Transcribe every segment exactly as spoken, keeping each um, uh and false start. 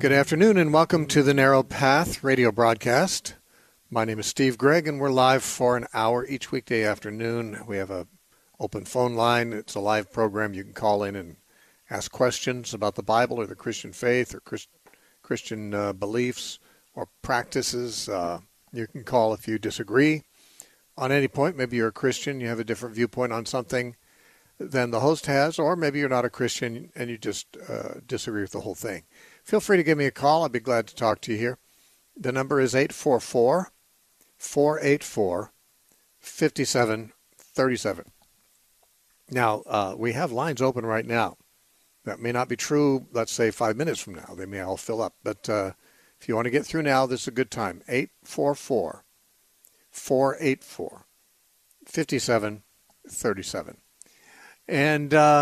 Good afternoon and welcome to the Narrow Path radio broadcast. My name is Steve Gregg and we're live for an hour each weekday afternoon. We have a open phone line. It's a live program. You can call in and ask questions about the Bible or the Christian faith or Christ, Christian uh, beliefs or practices. Uh, you can call if you disagree on any point. Maybe you're a Christian, you have a different viewpoint on something than the host has, or maybe you're not a Christian and you just uh, disagree with the whole thing. Feel free to give me a call. I'd be glad to talk to you here. The number is eight four four, four eight four, five seven three seven. Now, uh, we have lines open right now. That may not be true, let's say, five minutes from now. They may all fill up. But uh, if you want to get through now, this is a good time. eight four four, four eight four, five seven three seven. And uh,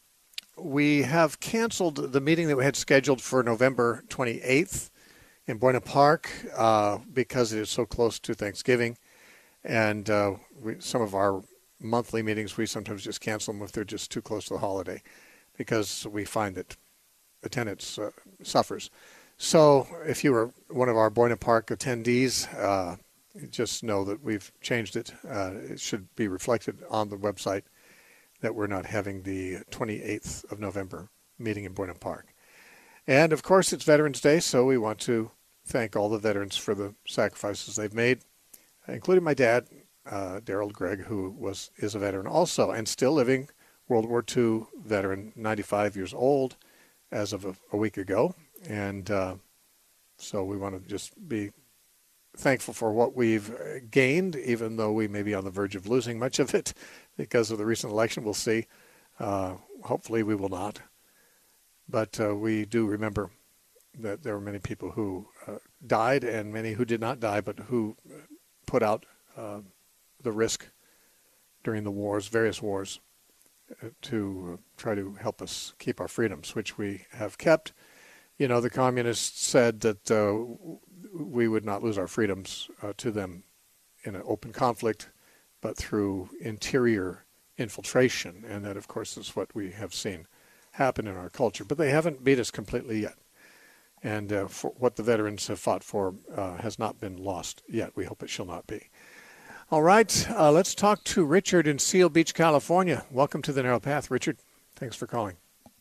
we have canceled the meeting that we had scheduled for November twenty-eighth in Buena Park uh, because it is so close to Thanksgiving. And uh, we, some of our monthly meetings, we sometimes just cancel them if they're just too close to the holiday because we find that attendance uh, suffers. So if you were one of our Buena Park attendees, uh, just know that we've changed it. Uh, it should be reflected on the website that we're not having the twenty-eighth of November meeting in Buena Park. And, of course, it's Veterans Day, so we want to thank all the veterans for the sacrifices they've made, including my dad, uh, Daryl Gregg, who was is a veteran also and still living, World War Two veteran, ninety-five years old as of a, a week ago. And uh, so we want to just be thankful for what we've gained, even though we may be on the verge of losing much of it because of the recent election. We'll see. Uh, hopefully we will not. But uh, we do remember that there were many people who uh, died and many who did not die, but who put out uh, the risk during the wars, various wars, uh, to try to help us keep our freedoms, which we have kept. You know, the communists said that uh, we would not lose our freedoms uh, to them in an open conflict, but through interior infiltration. And that, of course, is what we have seen happen in our culture. But they haven't beat us completely yet. And uh, for what the veterans have fought for uh, has not been lost yet. We hope it shall not be. All right, uh, let's talk to Richard in Seal Beach, California. Welcome to the Narrow Path, Richard. Thanks for calling.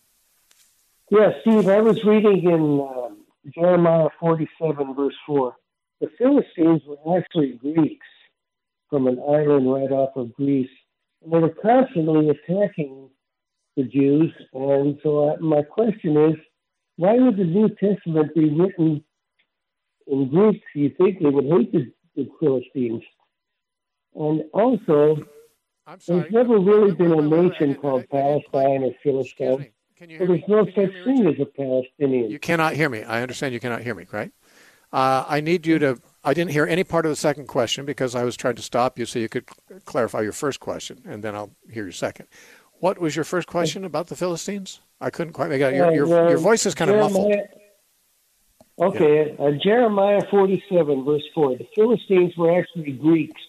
Yeah, Steve, I was reading in uh, Jeremiah forty-seven, verse four. The Philistines were actually Greeks from an island right off of Greece, and they were constantly attacking the Jews. And so I, my question is, why would the New Testament be written in Greek? You think they would hate the, the Philistines? And also, I'm sorry, there's never really been a nation I, I, called I, I, Palestine or Philistine. Can you so hear there's me? no Can you such hear me, thing as Richard? a Palestinian. You cannot hear me. I understand you cannot hear me, right? Uh, I need you to, I didn't hear any part of the second question because I was trying to stop you so you could clarify your first question, and then I'll hear your second. What was your first question about the Philistines? I couldn't quite make it out. Your, your, Uh, your voice is kind of muffled. Okay, yeah. uh, Jeremiah forty-seven, verse four. The Philistines were actually Greeks,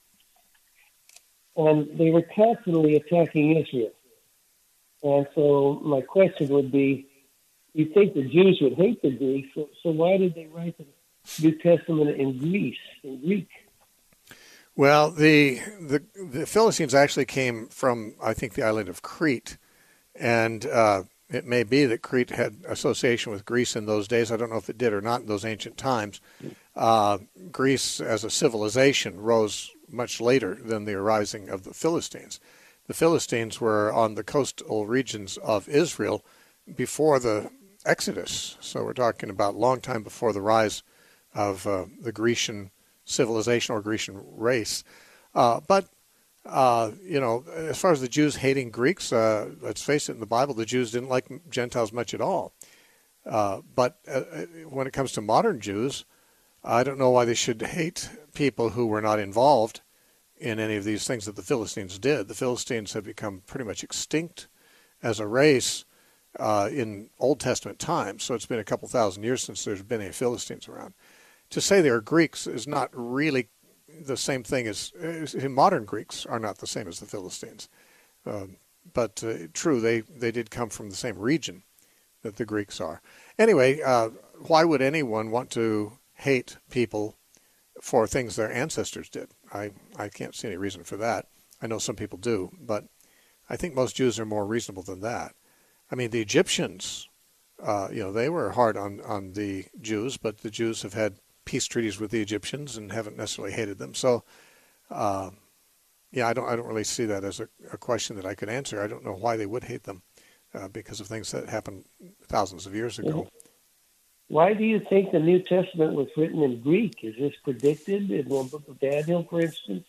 and they were constantly attacking Israel. And so my question would be, you'd think the Jews would hate the Greeks, so, so why did they write the New Testament in Greece, in Greek? Well, the, the the Philistines actually came from, I think, the island of Crete. And uh, it may be that Crete had association with Greece in those days. I don't know if it did or not in those ancient times. Uh, Greece, as a civilization, rose much later than the arising of the Philistines. The Philistines were on the coastal regions of Israel before the Exodus. So we're talking about a long time before the rise of uh, the Grecian civilization or Grecian race. Uh, but, uh, you know, as far as the Jews hating Greeks, uh, let's face it, in the Bible, the Jews didn't like Gentiles much at all. Uh, but uh, when it comes to modern Jews, I don't know why they should hate people who were not involved in any of these things that the Philistines did. The Philistines have become pretty much extinct as a race uh, in Old Testament times. So it's been a couple thousand years since there's been any Philistines around. To say they're Greeks is not really the same thing as, as modern Greeks are not the same as the Philistines. Um, but uh, true, they, they did come from the same region that the Greeks are. Anyway, uh, why would anyone want to hate people for things their ancestors did? I, I can't see any reason for that. I know some people do, but I think most Jews are more reasonable than that. I mean, the Egyptians, uh, you know, they were hard on, on the Jews, but the Jews have had peace treaties with the Egyptians and haven't necessarily hated them. So, uh, yeah, I don't I don't really see that as a, a question that I could answer. I don't know why they would hate them uh, because of things that happened thousands of years ago. Why do you think the New Testament was written in Greek? Is this predicted in the book of Daniel, for instance?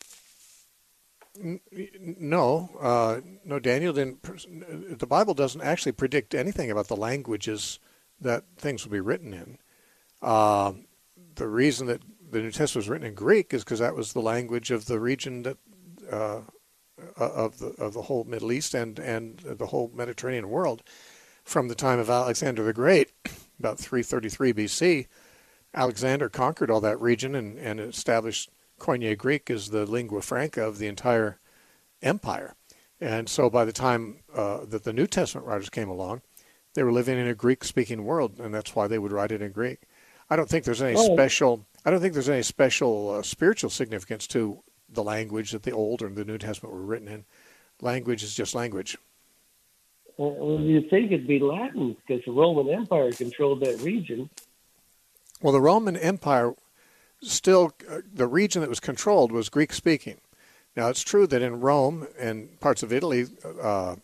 No, uh, no. Daniel didn't. The Bible doesn't actually predict anything about the languages that things will be written in. Uh, the reason that the New Testament was written in Greek is because that was the language of the region that uh, of the of the whole Middle East and and the whole Mediterranean world from the time of Alexander the Great, about three thirty-three B C. Alexander conquered all that region and, and established Koine Greek as the lingua franca of the entire empire. And so by the time uh, that the New Testament writers came along, they were living in a Greek-speaking world, and that's why they would write it in Greek. I don't think there's any oh. special. I don't think there's any special uh, spiritual significance to the language that the Old and the New Testament were written in. Language is just language. Uh, well, you'd think it'd be Latin because the Roman Empire controlled that region. Well, the Roman Empire still, uh, the region that was controlled was Greek-speaking. Now, it's true that in Rome and parts of Italy, uh,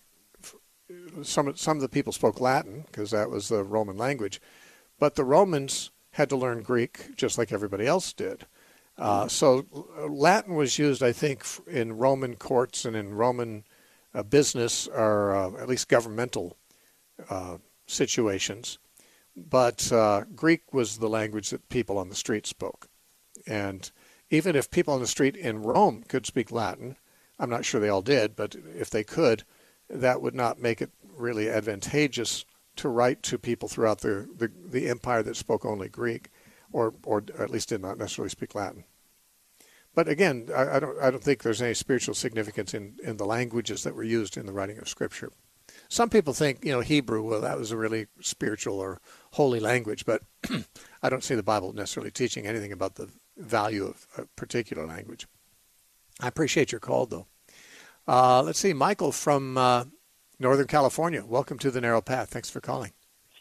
some, some of the people spoke Latin because that was the Roman language, but the Romans had to learn Greek just like everybody else did. Uh, so Latin was used, I think, in Roman courts and in Roman uh, business or uh, at least governmental uh, situations. But uh, Greek was the language that people on the street spoke. And even if people on the street in Rome could speak Latin, I'm not sure they all did, but if they could, that would not make it really advantageous to write to people throughout the, the, the empire that spoke only Greek, or or at least did not necessarily speak Latin. But again, I, I don't I don't think there's any spiritual significance in, in the languages that were used in the writing of Scripture. Some people think, you know, Hebrew, well, that was a really spiritual or holy language, but I don't see the Bible necessarily teaching anything about the value of a particular language. I appreciate your call, though. Uh, let's see, Michael from uh, Northern California. Welcome to the Narrow Path. Thanks for calling.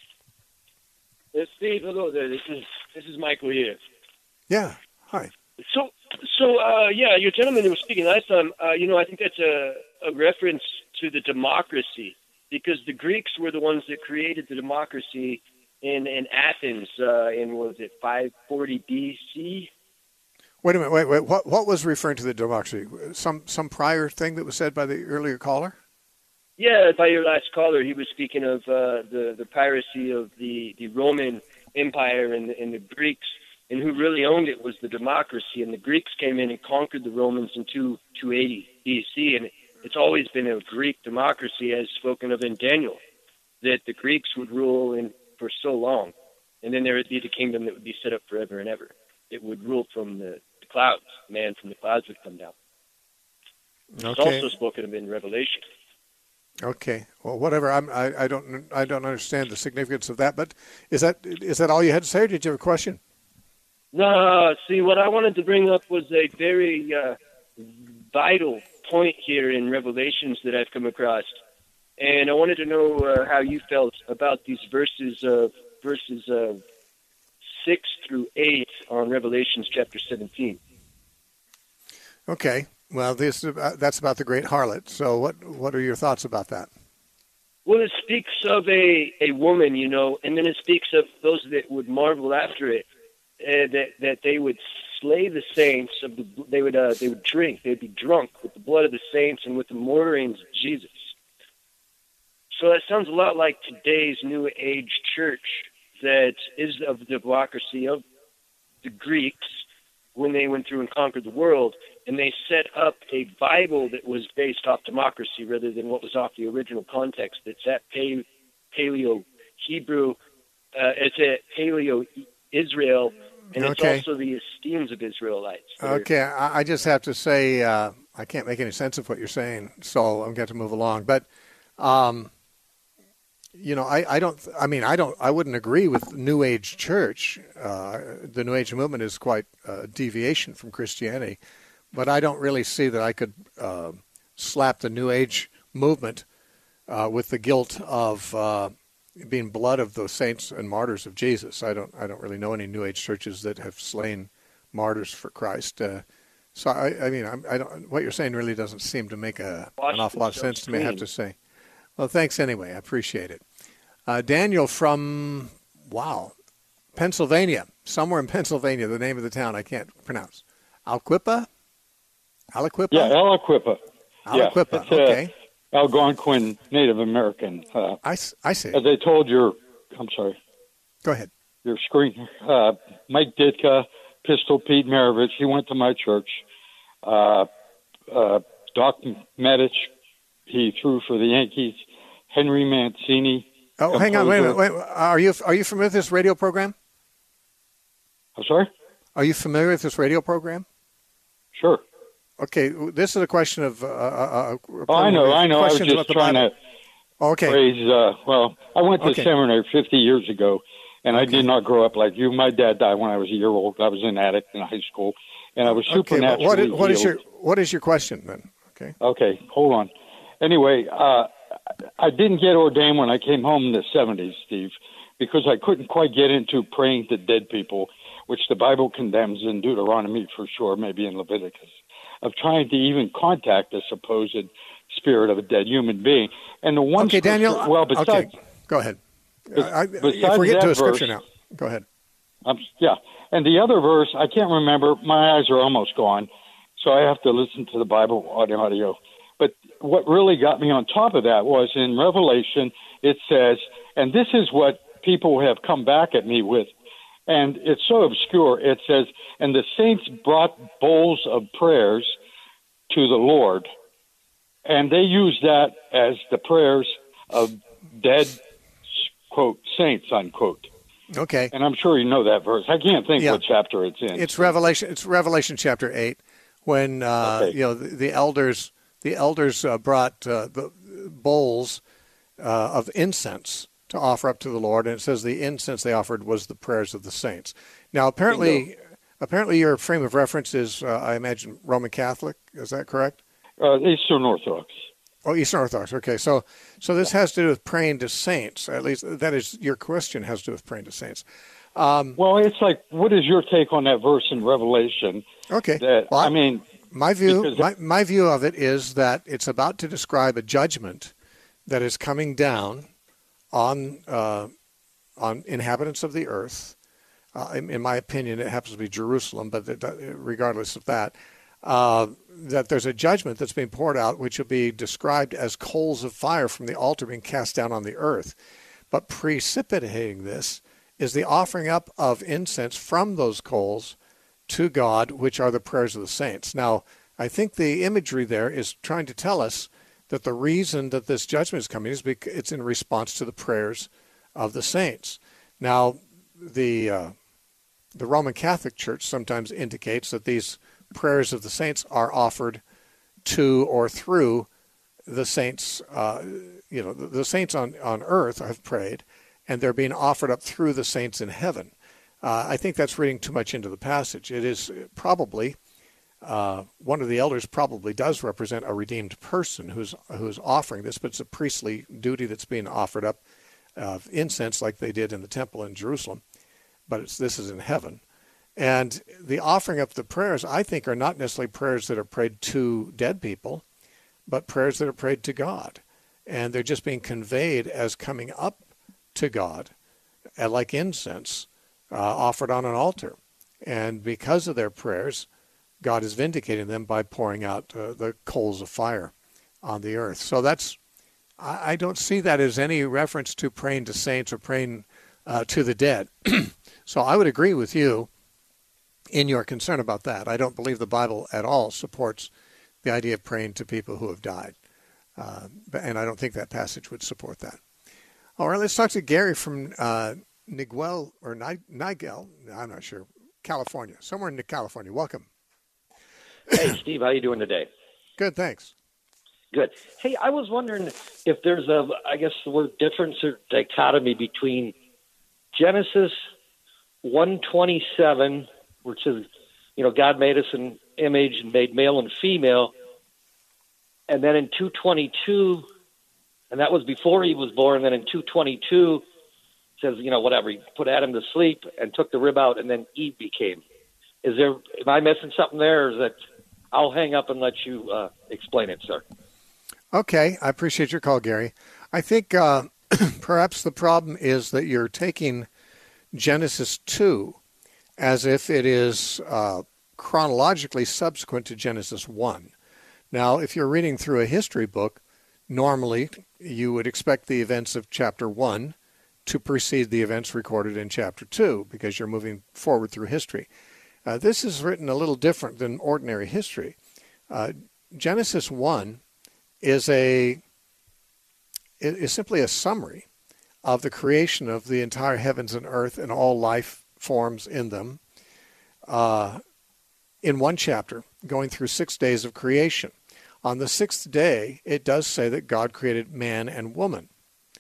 Yes, Steve, hello there. This is this is Michael here. Yeah, hi. So, so uh, yeah, your gentleman who was speaking last time, uh, you know, I think that's a, a reference to the democracy, because the Greeks were the ones that created the democracy in, in Athens uh, in, what was it, five forty B C? Wait a minute, wait, wait. What what was referring to the democracy? Some some prior thing that was said by the earlier caller? Yeah, by your last caller, he was speaking of uh, the, the piracy of the, the Roman Empire and the, and the Greeks, and who really owned it was the democracy. And the Greeks came in and conquered the Romans in two eighty B C, and it's always been a Greek democracy, as spoken of in Daniel, that the Greeks would rule in for so long, and then there would be the kingdom that would be set up forever and ever. It would rule from the, the clouds. Man from the clouds would come down. Okay. It's also spoken of in Revelation. Okay. Well, whatever. I'm, I I don't I don't understand the significance of that. But is that is that all you had to say, or did you have a question? No. See, what I wanted to bring up was a very uh, vital point here in Revelations that I've come across, and I wanted to know uh, how you felt about these verses of verses of six through eight on Revelations chapter seventeen. Okay. Well, this that's about the great harlot. So what what are your thoughts about that? Well, it speaks of a, a woman, you know, and then it speaks of those that would marvel after it, uh, that that they would slay the saints. Of the, they would uh, they would drink. They'd be drunk with the blood of the saints and with the moorings of Jesus. So that sounds a lot like today's New Age church that is of the democracy of the Greeks when they went through and conquered the world, and they set up a Bible that was based off democracy rather than what was off the original context. It's at Paleo-Hebrew, uh, it's at Paleo-Israel, and okay. It's also the esteems of Israelites. Okay, I, I just have to say uh, I can't make any sense of what you're saying, so I'm going to move along. But um, you know, I, I don't, I mean, I don't, I wouldn't agree with New Age church. Uh, the New Age movement is quite a deviation from Christianity, but I don't really see that I could uh, slap the New Age movement uh, with the guilt of uh, being blood of the saints and martyrs of Jesus. I don't, I don't really know any New Age churches that have slain martyrs for Christ. Uh, so I, I mean, I'm, I don't. What you're saying really doesn't seem to make a, an awful lot of sense to me, I have to say. Well, thanks anyway. I appreciate it. Uh, Daniel from, wow, Pennsylvania, somewhere in Pennsylvania, the name of the town I can't pronounce. Aliquippa? Aliquippa? Yeah, Aliquippa. Aliquippa, yeah, it's okay. A Algonquin Native American. Uh, I, I see. As I told your, I'm sorry. Go ahead. Your screen, uh, Mike Ditka, Pistol Pete Maravich, he went to my church. Uh, uh, Doc Medich, he threw for the Yankees. Henry Mancini. Oh, composer. Hang on, wait a minute. Wait, are you are you familiar with this radio program? I'm sorry? Are you familiar with this radio program? Sure. Okay, this is a question of. Uh, uh, oh, I know, I know. I was just trying Bible. to okay. praise. Uh, well, I went to okay. seminary fifty years ago, and okay. I did not grow up like you. My dad died when I was a year old. I was an addict in high school, and I was supernaturally okay, what, is, what is healed. your What is your question then? Okay. Okay, hold on. Anyway, uh, I didn't get ordained when I came home in the seventies, Steve, because I couldn't quite get into praying to dead people, which the Bible condemns in Deuteronomy for sure, maybe in Leviticus, of trying to even contact the supposed spirit of a dead human being. And the one okay, Daniel. Well, besides, okay, go ahead. Be, I, if we're getting to a scripture verse, now, go ahead. Um, yeah, and the other verse I can't remember. My eyes are almost gone, so I have to listen to the Bible audio. audio. But what really got me on top of that was in Revelation, it says, and this is what people have come back at me with, and it's so obscure. It says, and the saints brought bowls of prayers to the Lord, and they use that as the prayers of dead, quote, saints, unquote. Okay. And I'm sure you know that verse. I can't think yeah. what chapter it's in. It's Revelation. It's Revelation chapter eight, when uh, okay. you know the, the elders. The elders uh, brought uh, the bowls uh, of incense to offer up to the Lord, and it says the incense they offered was the prayers of the saints. Now, apparently, Bingo. apparently, your frame of reference is, uh, I imagine, Roman Catholic. Is that correct? Uh, Eastern Orthodox. Oh, Eastern Orthodox. Okay, so so this has to do with praying to saints. At least that is your question has to do with praying to saints. Um, well, it's like, what is your take on that verse in Revelation? Okay. That well, I mean. My view, my, my view of it is that it's about to describe a judgment that is coming down on uh, on inhabitants of the earth. Uh, in, in my opinion, it happens to be Jerusalem, but it, regardless of that, uh, that there's a judgment that's being poured out, which will be described as coals of fire from the altar being cast down on the earth. But precipitating this is the offering up of incense from those coals to God, which are the prayers of the saints. Now, I think the imagery there is trying to tell us that the reason that this judgment is coming is because it's in response to the prayers of the saints. Now, the uh, the Roman Catholic Church sometimes indicates that these prayers of the saints are offered to or through the saints. Uh, you know, the, the saints on, on earth have prayed, and they're being offered up through the saints in heaven. Uh, I think that's reading too much into the passage. It is probably, uh, one of the elders probably does represent a redeemed person who's who's offering this, but it's a priestly duty that's being offered up of incense like they did in the temple in Jerusalem. But it's, this is in heaven. And the offering up the prayers, I think, are not necessarily prayers that are prayed to dead people, but prayers that are prayed to God. And they're just being conveyed as coming up to God, uh, like incense, Uh, offered on an altar. And because of their prayers, God is vindicating them by pouring out uh, the coals of fire on the earth. So that's, I, I don't see that as any reference to praying to saints or praying uh, to the dead. So I would agree with you in your concern about that. I don't believe the Bible at all supports the idea of praying to people who have died. Uh, and I don't think that passage would support that. All right, let's talk to Gary from uh, Niguel or Nigel, I'm not sure, California, somewhere in California. Welcome. Hey, Steve, how you doing today? Good, thanks. Good. Hey, I was wondering if there's a, I guess the word difference or dichotomy between Genesis one twenty-seven, which is, you know, God made us in image and made male and female, and then in two twenty-two, and that was before he was born, then in two twenty-two, says, you know, whatever, he put Adam to sleep and took the rib out, and then Eve became. Is there, am I missing something there, or is that, I'll hang up and let you uh, explain it, sir. Okay, I appreciate your call, Gary. I think uh, perhaps the problem is that you're taking Genesis two as if it is uh, chronologically subsequent to Genesis one. Now, if you're reading through a history book, normally you would expect the events of chapter one to precede the events recorded in chapter two because you're moving forward through history. Uh, this is written a little different than ordinary history. Uh, Genesis one is a is simply a summary of the creation of the entire heavens and earth and all life forms in them uh, in one chapter, going through six days of creation. On the sixth day, it does say that God created man and woman.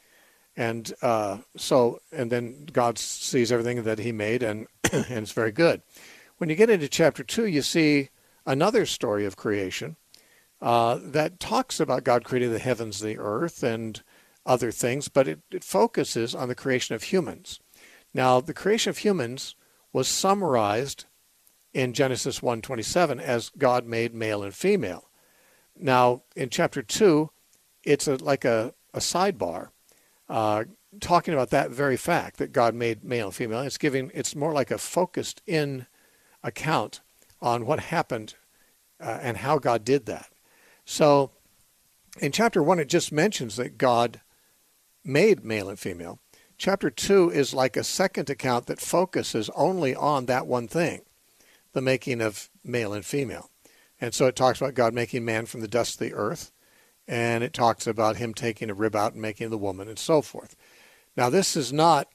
And uh, so, and then God sees everything that he made, and, and it's very good. When you get into chapter two, you see another story of creation uh, that talks about God creating the heavens, the earth, and other things, but it, it focuses on the creation of humans. Now, the creation of humans was summarized in Genesis one twenty-seven as God made male and female. Now, in chapter two, it's a, like a, a sidebar uh, talking about that very fact that God made male and female. It's giving, it's more like a focused in account on what happened uh, and how God did that. So in chapter one, it just mentions that God made male and female. Chapter two is like a second account that focuses only on that one thing, the making of male and female. And so it talks about God making man from the dust of the earth, and it talks about him taking a rib out and making the woman, and so forth. Now, this is not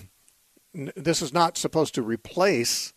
this is not supposed to replace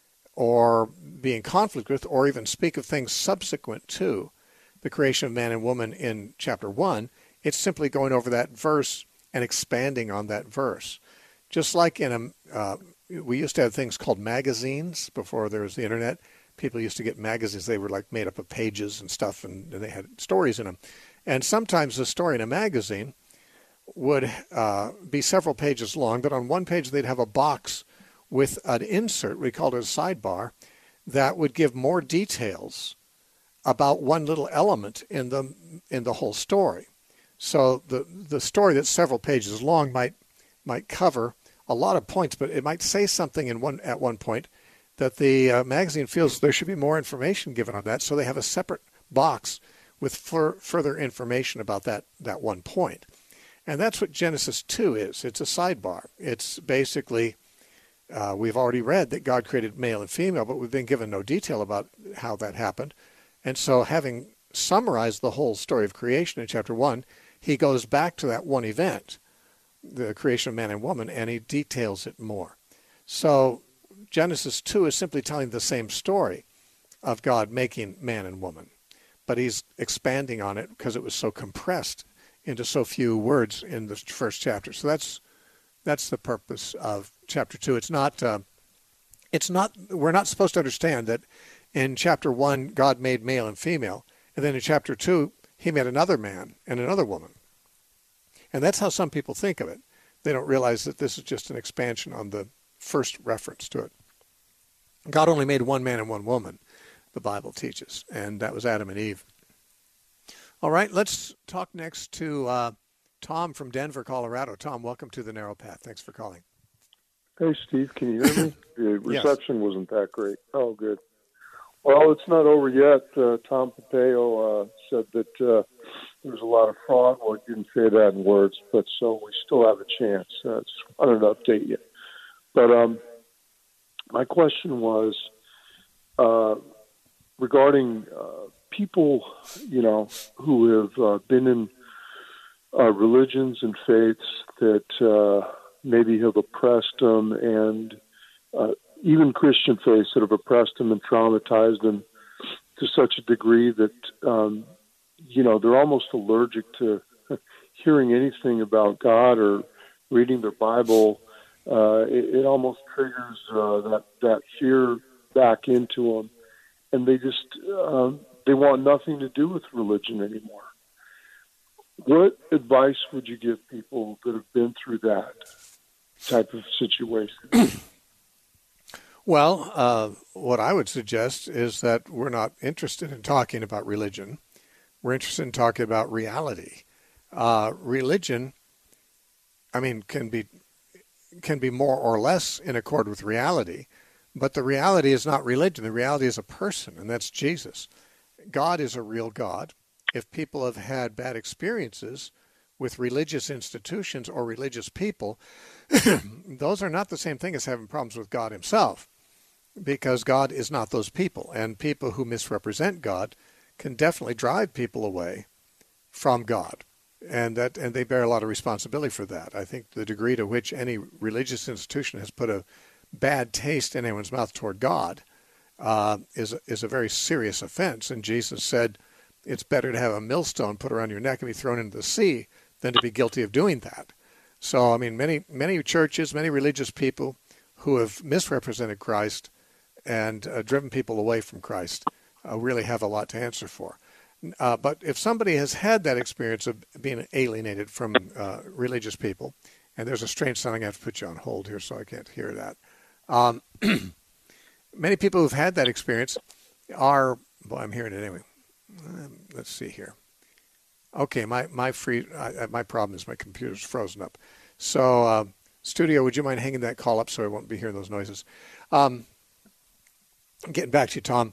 or be in conflict with or even speak of things subsequent to the creation of man and woman in chapter one. It's simply going over that verse and expanding on that verse. Just like in a, uh, we used to have things called magazines before there was the internet. People used to get magazines. They were like made up of pages and stuff, and, and they had stories in them. And sometimes the story in a magazine would uh, be several pages long, but on one page they'd have a box with an insert, we called it a sidebar, that would give more details about one little element in the in the whole story. So the the story that's several pages long might might cover a lot of points, but it might say something in one at one point that the uh, magazine feels there should be more information given on that, so they have a separate box with fur- further information about that that one point. And that's what Genesis two is. It's a sidebar. It's basically, uh, we've already read that God created male and female, but we've been given no detail about how that happened. And so having summarized the whole story of creation in chapter one, he goes back to that one event, the creation of man and woman, and he details it more. So Genesis two is simply telling the same story of God making man and woman, but he's expanding on it because it was so compressed into so few words in the first chapter. So that's that's the purpose of chapter two. It's not uh, it's not we're not supposed to understand that in chapter one God made male and female, and then in chapter two he made another man and another woman. And that's how some people think of it. They don't realize that this is just an expansion on the first reference to it. God only made one man and one woman, the Bible teaches, and that was Adam and Eve. All right, let's talk next to uh, Tom from Denver, Colorado. Tom, welcome to The Narrow Path. Thanks for calling. Hey, Steve, can you hear me? The reception Yes. wasn't that great. Oh, good. Well, it's not over yet. Uh, Tom Pompeo uh, said that uh, there was a lot of fraud. Well, he didn't say that in words, but so we still have a chance. Uh, just wanted to update you. But um, my question was uh, regarding uh, people, you know, who have uh, been in uh, religions and faiths that uh, maybe have oppressed them, and uh, even Christian faiths that have oppressed them and traumatized them to such a degree that um, you know, they're almost allergic to hearing anything about God or reading their Bible. Uh, it, it almost triggers uh, that that fear back into them, and they just uh, they want nothing to do with religion anymore. What advice would you give people that have been through that type of situation? Well, uh, what I would suggest is that we're not interested in talking about religion. We're interested in talking about reality. Uh, religion, I mean, can be can be more or less in accord with reality, but the reality is not religion. The reality is a person, and that's Jesus. God is a real God. If people have had bad experiences with religious institutions or religious people, those are not the same thing as having problems with God himself, because God is not those people. And people who misrepresent God can definitely drive people away from God. And that, and they bear a lot of responsibility for that. I think the degree to which any religious institution has put a bad taste in anyone's mouth toward God uh, is, is a very serious offense. And Jesus said, it's better to have a millstone put around your neck and be thrown into the sea than to be guilty of doing that. So, I mean, many many churches, many religious people who have misrepresented Christ and uh, driven people away from Christ uh, really have a lot to answer for. Uh, but if somebody has had that experience of being alienated from uh, religious people, and there's a strange sound, I have to put you on hold here so I can't hear that. Um, many people who've had that experience are, well, I'm hearing it anyway. Um, let's see here. Okay, my my free uh, my problem is my computer's frozen up. So, uh, studio, would you mind hanging that call up so I won't be hearing those noises? Um, getting back to you, Tom.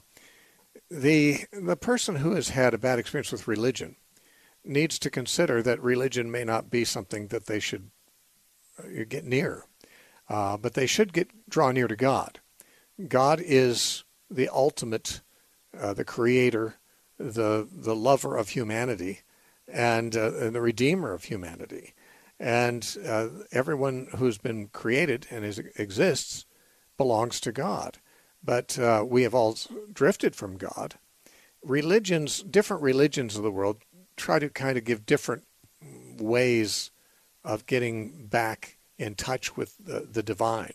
The the person who has had a bad experience with religion needs to consider that religion may not be something that they should uh, get near, uh, but they should get draw near to God. God is the ultimate, uh, the creator, the the lover of humanity, and, uh, and the redeemer of humanity. And uh, everyone who's been created and is, exists belongs to God. But uh, we have all drifted from God. Religions, different religions of the world, try to kind of give different ways of getting back in touch with the, the divine.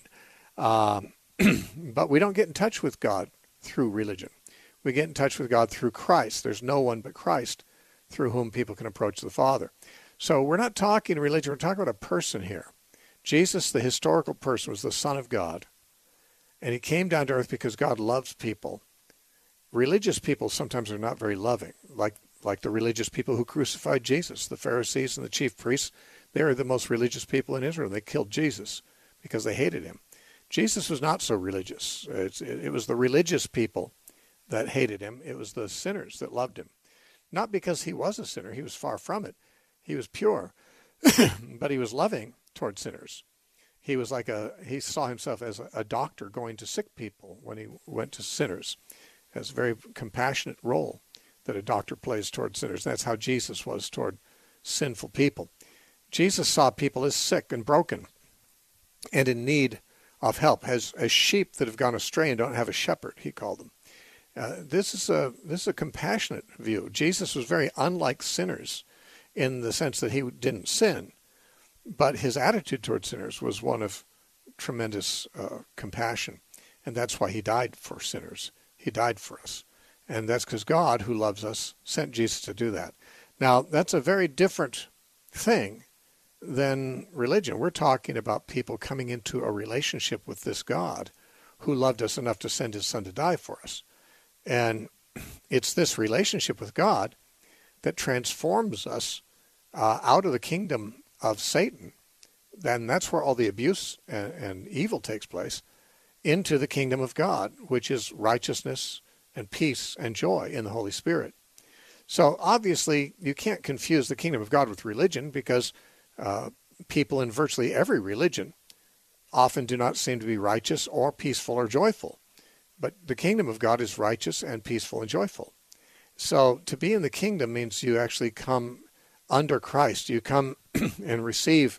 Um, but we don't get in touch with God through religion. We get in touch with God through Christ. There's no one but Christ through whom people can approach the Father. So we're not talking religion. We're talking about a person here. Jesus, the historical person, was the Son of God. And he came down to earth because God loves people. Religious people sometimes are not very loving, like like the religious people who crucified Jesus. The Pharisees and the chief priests, they are the most religious people in Israel. They killed Jesus because they hated him. Jesus was not so religious. It's, it, it was the religious people that hated him. It was the sinners that loved him. Not because he was a sinner. He was far from it. He was pure. But he was loving toward sinners. He was like a, he saw himself as a, a doctor going to sick people when he went to sinners. Has a very compassionate role that a doctor plays toward sinners. That's how Jesus was toward sinful people. Jesus saw people as sick and broken and in need of help, as, as sheep that have gone astray and don't have a shepherd, he called them. Uh, this is a this is a compassionate view. Jesus was very unlike sinners in the sense that he didn't sin, but his attitude toward sinners was one of tremendous uh, compassion, and that's why he died for sinners. He died for us, and that's because God, who loves us, sent Jesus to do that. Now, that's a very different thing than religion. We're talking about people coming into a relationship with this God who loved us enough to send his Son to die for us. And it's this relationship with God that transforms us uh, out of the kingdom of Satan. Then that's where all the abuse and, and evil takes place, into the kingdom of God, which is righteousness and peace and joy in the Holy Spirit. So obviously you can't confuse the kingdom of God with religion, because uh, people in virtually every religion often do not seem to be righteous or peaceful or joyful. But the kingdom of God is righteous and peaceful and joyful. So to be in the kingdom means you actually come under Christ. You come and receive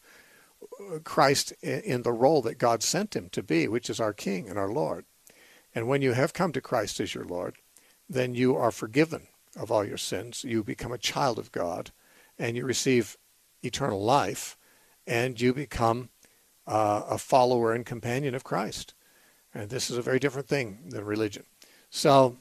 Christ in the role that God sent him to be, which is our King and our Lord. And when you have come to Christ as your Lord, then you are forgiven of all your sins. You become a child of God, and you receive eternal life, and you become uh, a follower and companion of Christ. And this is a very different thing than religion. So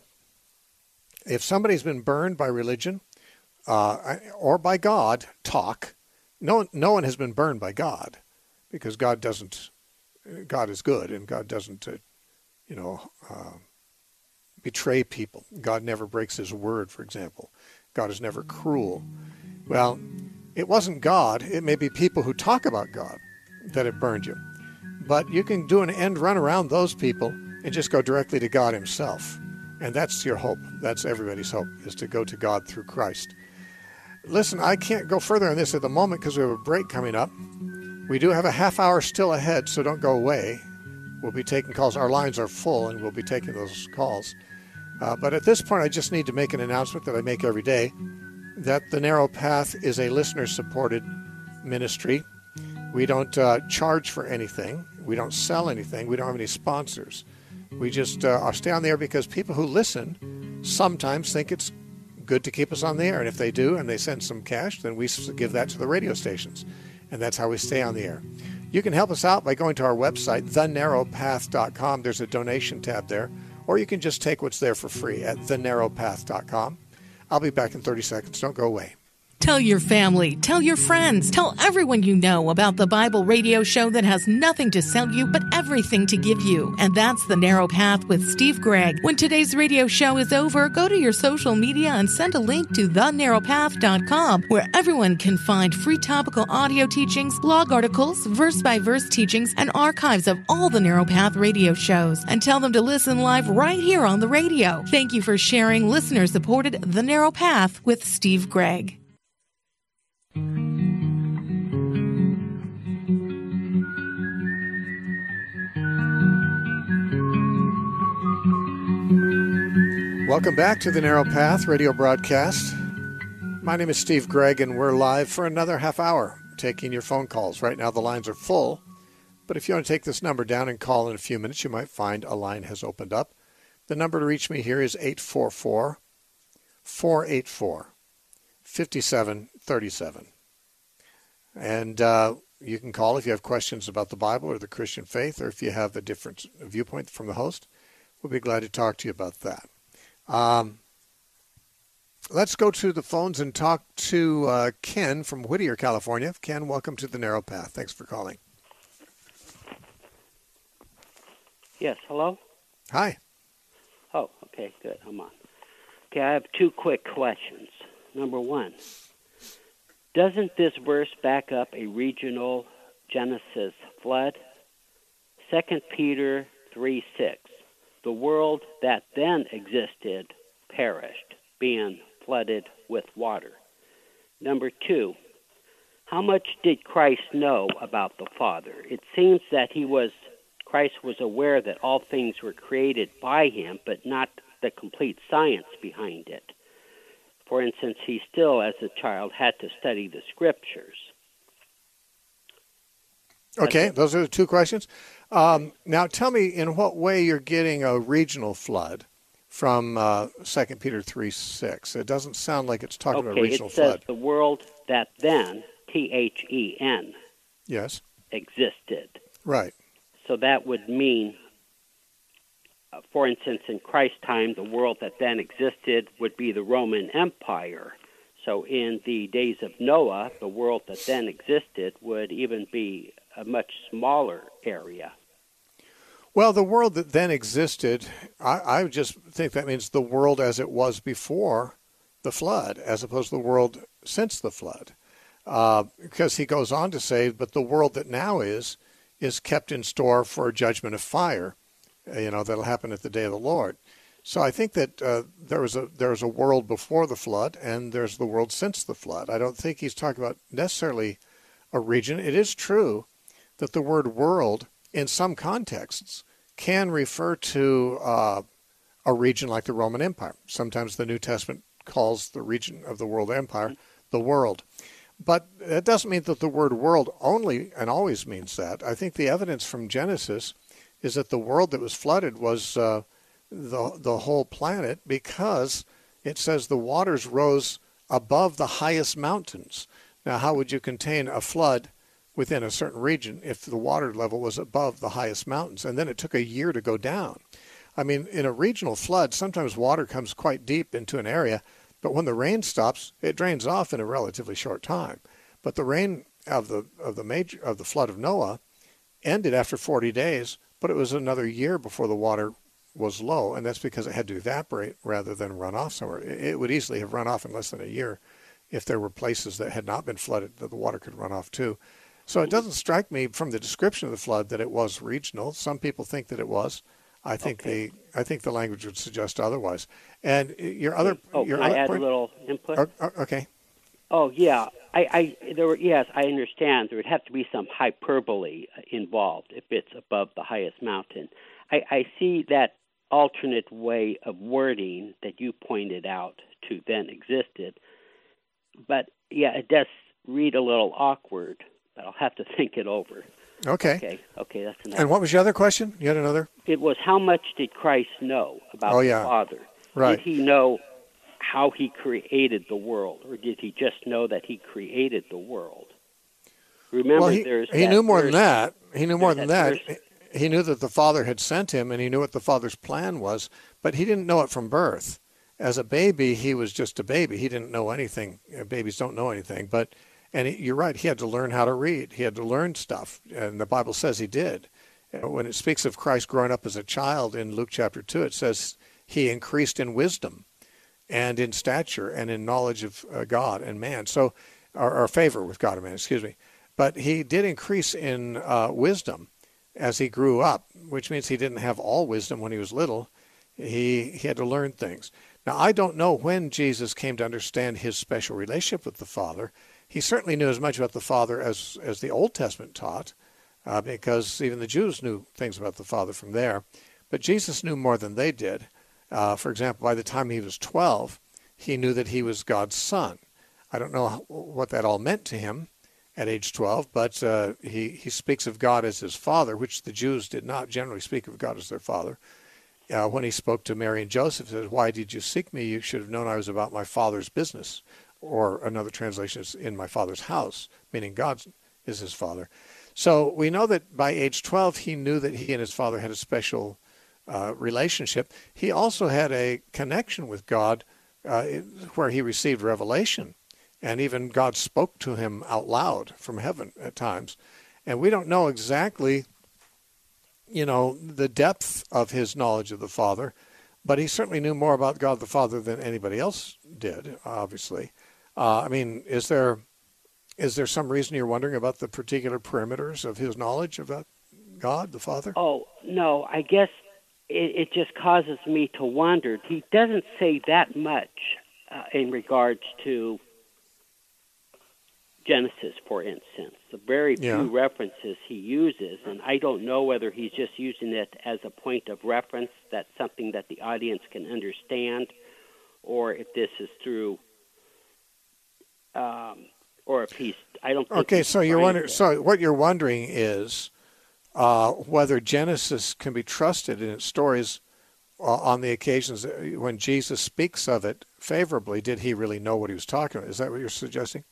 if somebody's been burned by religion uh, or by God, talk. No, no one has been burned by God, because God doesn't, God is good, and God doesn't, uh, you know, uh, betray people. God never breaks his word, for example. God is never cruel. Well, it wasn't God. It may be people who talk about God that have burned you. But you can do an end run around those people and just go directly to God himself. And that's your hope. That's everybody's hope, is to go to God through Christ. Listen, I can't go further on this at the moment because we have a break coming up. We do have a half hour still ahead, so don't go away. We'll be taking calls. Our lines are full, and we'll be taking those calls. Uh, but at this point, I just need to make an announcement that I make every day, that The Narrow Path is a listener-supported ministry. We don't uh, charge for anything. We don't sell anything. We don't have any sponsors. We just uh, stay on the air because people who listen sometimes think it's good to keep us on the air. And if they do and they send some cash, then we give that to the radio stations. And that's how we stay on the air. You can help us out by going to our website, the narrow path dot com. There's a donation tab there. Or you can just take what's there for free at the narrow path dot com. I'll be back in thirty seconds. Don't go away. Tell your family, tell your friends, tell everyone you know about the Bible radio show that has nothing to sell you but everything to give you. And that's The Narrow Path with Steve Gregg. When today's radio show is over, go to your social media and send a link to the narrow path dot com, where everyone can find free topical audio teachings, blog articles, verse-by-verse teachings, and archives of all the Narrow Path radio shows. And tell them to listen live right here on the radio. Thank you for sharing listener-supported The Narrow Path with Steve Gregg. Welcome back to the Narrow Path radio broadcast. My name is Steve Gregg, and we're live for another half hour taking your phone calls. Right now the lines are full, but if you want to take this number down and call in a few minutes, you might find a line has opened up. The number to reach me here is eight four four, four eight four, five seven three seven. And uh, you can call if you have questions about the Bible or the Christian faith, or if you have a different viewpoint from the host. We'll be glad to talk to you about that. Um, let's go to the phones and talk to uh, Ken from Whittier, California. Ken, welcome to the Narrow Path. Thanks for calling. Yes, hello? Hi. Oh, okay, good. I'm on. Okay, I have two quick questions. Number one, doesn't this verse back up a regional Genesis flood? Second Peter three six. The world that then existed perished, being flooded with water. Number two, how much did Christ know about the Father? It seems that he was, Christ was aware that all things were created by him, but not the complete science behind it. For instance, he still, as a child, had to study the Scriptures. Okay, those are the two questions. Um, now, tell me in what way you're getting a regional flood from uh, Second Peter three six. It doesn't sound like it's talking okay, about a regional it says flood. The world that then, T H E N, yes, existed. Right. So that would mean, uh, for instance, in Christ's time, the world that then existed would be the Roman Empire. So in the days of Noah, the world that then existed would even be a much smaller area. Well, the world that then existed, I, I just think that means the world as it was before the flood, as opposed to the world since the flood. Uh, because he goes on to say, but the world that now is, is kept in store for a judgment of fire, you know, that'll happen at the day of the Lord. So I think that uh, there was a there was a world before the flood, and there's the world since the flood. I don't think he's talking about necessarily a region. It is true that the word world, in some contexts, can refer to uh, a region like the Roman Empire. Sometimes the New Testament calls the region of the world empire the world. But that doesn't mean that the word world only and always means that. I think the evidence from Genesis is that the world that was flooded was uh, the the whole planet, because it says the waters rose above the highest mountains. Now, how would you contain a flood within a certain region if the water level was above the highest mountains? And then it took a year to go down. I mean, in a regional flood, sometimes water comes quite deep into an area, but when the rain stops, it drains off in a relatively short time. But the rain of the of the major of the flood of Noah ended after forty days, but it was another year before the water was low, and that's because it had to evaporate rather than run off somewhere. It would easily have run off in less than a year if there were places that had not been flooded that the water could run off to. So it doesn't strike me from the description of the flood that it was regional. Some people think that it was. I think okay. the I think the language would suggest otherwise. And your other oh, your can other I add point, a little input? Oh, okay. Oh yeah, I, I there were yes, I understand there would have to be some hyperbole involved if it's above the highest mountain. I, I see that alternate way of wording that you pointed out to then existed, but yeah, it does read a little awkward. But I'll have to think it over. Okay. Okay. Okay. That's enough. And what was your other question? You had another? It was how much did Christ know about oh, the yeah. Father? Right. Did he know how he created the world, or did he just know that he created the world? Remember, well, he, there's he knew more verse, than that. He knew more than that. that. He knew that the Father had sent him, and he knew what the Father's plan was, but he didn't know it from birth. As a baby, he was just a baby. He didn't know anything. Babies don't know anything, but. And he, you're right, he had to learn how to read. He had to learn stuff, and the Bible says he did. When it speaks of Christ growing up as a child in Luke chapter two, it says he increased in wisdom and in stature and in knowledge of uh, God and man, so or, or favor with God and man, excuse me. But he did increase in uh, wisdom as he grew up, which means he didn't have all wisdom when he was little. He, he had to learn things. Now, I don't know when Jesus came to understand his special relationship with the Father. He certainly knew as much about the Father as, as the Old Testament taught, uh, because even the Jews knew things about the Father from there. But Jesus knew more than they did. Uh, for example, by the time he was twelve, he knew that he was God's son. I don't know what that all meant to him at age twelve, but uh, he, he speaks of God as his father, which the Jews did not generally speak of God as their father. Uh, when he spoke to Mary and Joseph, he said, "Why did you seek me? You should have known I was about my Father's business." Or another translation is "in my Father's house," meaning God is his father. So we know that by age twelve, he knew that he and his father had a special uh, relationship. He also had a connection with God uh, where he received revelation. And even God spoke to him out loud from heaven at times. And we don't know exactly, you know, the depth of his knowledge of the Father, but he certainly knew more about God the Father than anybody else did, obviously. Uh, I mean, is there is there some reason you're wondering about the particular perimeters of his knowledge about God, the Father? Oh, no, I guess it, it just causes me to wonder. He doesn't say that much uh, in regards to Genesis, for instance. The very few yeah. references he uses, and I don't know whether he's just using it as a point of reference, that's something that the audience can understand, or if this is through... Um, or if he's, I don't think Okay, so you're wondering. So what you're wondering is uh, whether Genesis can be trusted in its stories uh, on the occasions when Jesus speaks of it favorably. Did he really know what he was talking about? Is that what you're suggesting?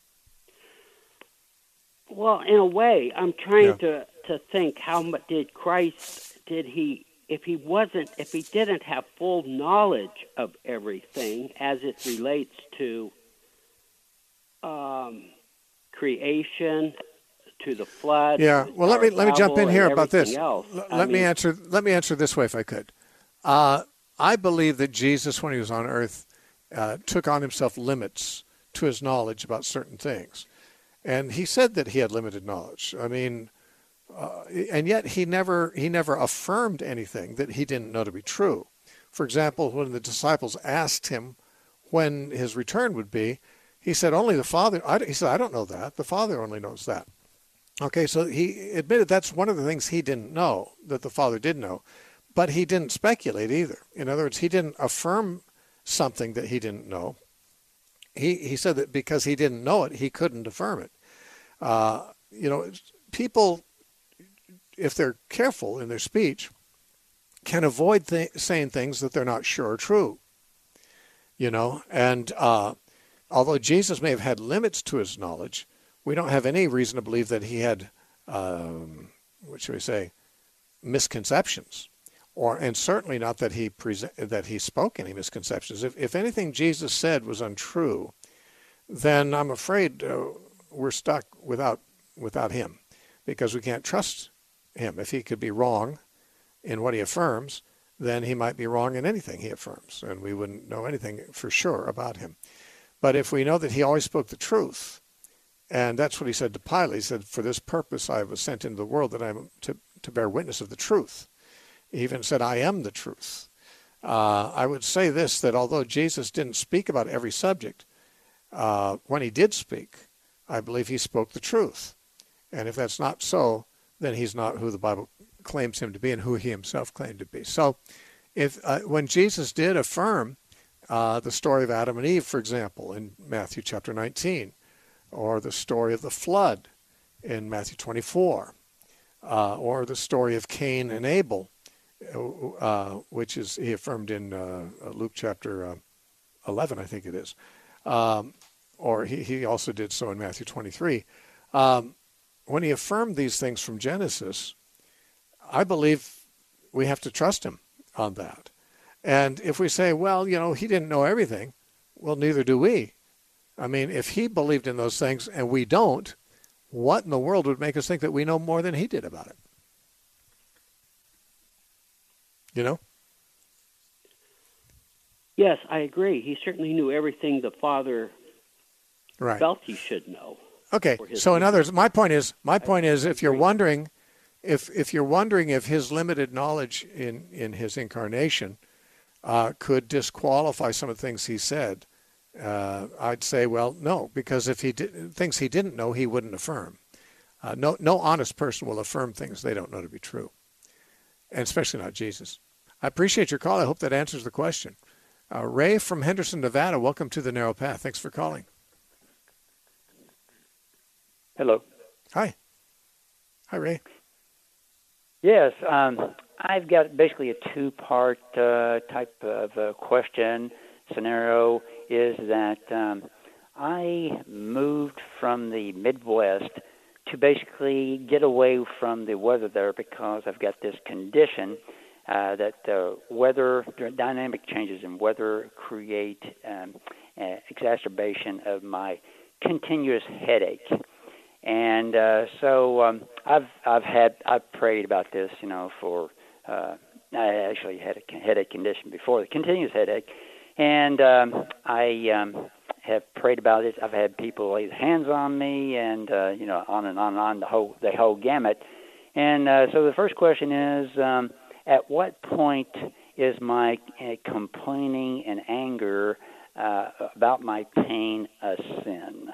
Well, in a way, I'm trying Yeah. to to think how much did Christ did he if he wasn't if he didn't have full knowledge of everything as it relates to. Um, creation to the flood. Yeah. Well, let me let me jump in here about this. Else. L- I let mean, me answer. Let me answer this way, if I could. Uh, I believe that Jesus, when he was on earth, uh, took on himself limits to his knowledge about certain things, and he said that he had limited knowledge. I mean, uh, and yet he never he never affirmed anything that he didn't know to be true. For example, when the disciples asked him when his return would be, he said, only the Father, I, he said, I don't know that. The Father only knows that. Okay, so he admitted that's one of the things he didn't know, that the Father did know. But he didn't speculate either. In other words, he didn't affirm something that he didn't know. He he said that because he didn't know it, he couldn't affirm it. Uh, you know, people, if they're careful in their speech, can avoid th- saying things that they're not sure are true. you know. And uh, although Jesus may have had limits to his knowledge, we don't have any reason to believe that he had, um, what should we say, misconceptions, or and certainly not that he present, that he spoke any misconceptions. If if anything Jesus said was untrue, then I'm afraid uh, we're stuck without without him, because we can't trust him. If he could be wrong in what he affirms, then he might be wrong in anything he affirms, and we wouldn't know anything for sure about him. But if we know that he always spoke the truth, and that's what he said to Pilate, he said, "For this purpose I was sent into the world, that I am to, to bear witness of the truth." He even said, "I am the truth." Uh, I would say this, that although Jesus didn't speak about every subject, uh, when he did speak, I believe he spoke the truth. And if that's not so, then he's not who the Bible claims him to be and who he himself claimed to be. So if uh, when Jesus did affirm uh, the story of Adam and Eve, for example, in Matthew chapter nineteen, or the story of the flood in Matthew twenty-four, uh, or the story of Cain and Abel, uh, which is he affirmed in uh, Luke chapter uh, eleven, I think it is, um, or he, he also did so in Matthew twenty-three. Um, when he affirmed these things from Genesis, I believe we have to trust him on that. And if we say, well, you know, he didn't know everything, well, neither do we. I mean, if he believed in those things and we don't, what in the world would make us think that we know more than he did about it? You know? Yes, I agree. He certainly knew everything the Father right. felt he should know. Okay, so in other words, my point is, my point is, if you're wondering, if if you're wondering if his limited knowledge in, in his incarnation uh, could disqualify some of the things he said, uh, I'd say, well, no, because if he did things he didn't know, he wouldn't affirm. Uh, no, no honest person will affirm things they don't know to be true, and especially not Jesus. I appreciate your call. I hope that answers the question. Uh, Ray from Henderson, Nevada, welcome to the Narrow Path. Thanks for calling. Hello. Hi. Hi, Ray. Yes, um, I've got basically a two-part uh, type of uh, question scenario. Is that um, I moved from the Midwest to basically get away from the weather there because I've got this condition uh, that the weather, dynamic changes in weather create um, uh, exacerbation of my continuous headache. And uh, so um, I've I've had I've prayed about this, you know, for uh, I actually had a headache condition before, the continuous headache, and um, I um, have prayed about it. I've had people lay their hands on me, and uh, you know, on and on and on the whole the whole gamut. And uh, so the first question is, um, at what point is my uh, complaining and anger uh, about my pain a sin?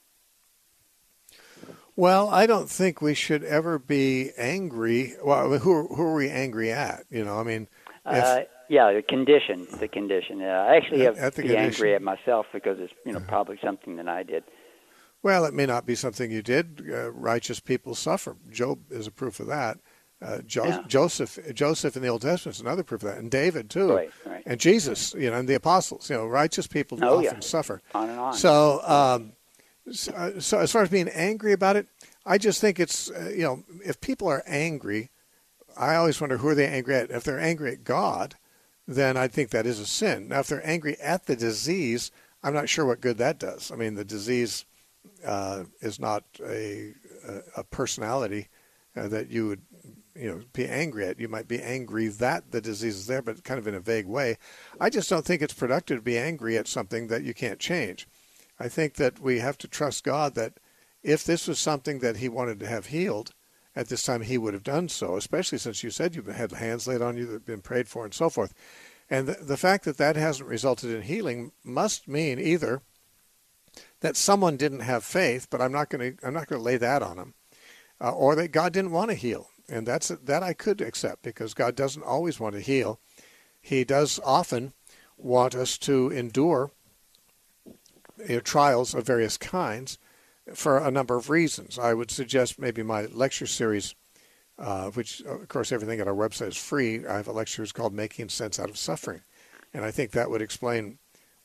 Well, I don't think we should ever be angry. Well, who who are we angry at? You know, I mean, if, uh, yeah, the condition, the condition. Uh, I actually at, have at to be condition. angry at myself because it's you know probably something that I did. Well, it may not be something you did. Uh, righteous people suffer. Job is a proof of that. Uh, jo- yeah. Joseph, Joseph in the Old Testament is another proof of that, and David too, right, right. and Jesus, you know, and the apostles. You know, righteous people oh, often yeah. suffer. On and on. So. Um, So, so as far as being angry about it, I just think it's, uh, you know, if people are angry, I always wonder who are they angry at. If they're angry at God, then I think that is a sin. Now, if they're angry at the disease, I'm not sure what good that does. I mean, the disease uh, is not a, a, a personality uh, that you would, you know, be angry at. You might be angry that the disease is there, but kind of in a vague way. I just don't think it's productive to be angry at something that you can't change. I think that we have to trust God that if this was something that he wanted to have healed, at this time he would have done so, especially since you said you've had hands laid on you that have been prayed for and so forth. And the, the fact that that hasn't resulted in healing must mean either that someone didn't have faith, but I'm not going to I'm not going to lay that on them, uh, or that God didn't want to heal. And that's that I could accept, because God doesn't always want to heal. He does often want us to endure You know, trials of various kinds for a number of reasons. I would suggest maybe my lecture series, uh, which, of course, everything at our website is free. I have a lecture called Making Sense Out of Suffering. And I think that would explain